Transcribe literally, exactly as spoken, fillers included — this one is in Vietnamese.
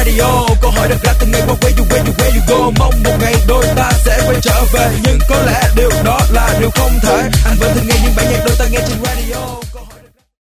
radio. Câu hỏi đặt ra từng ngày qua where you where you where you go. Mong một ngày đôi ta sẽ quay trở về, nhưng có lẽ điều đó là điều không thể. Anh vẫn thường nghe những bản nhạc đôi ta nghe trên radio.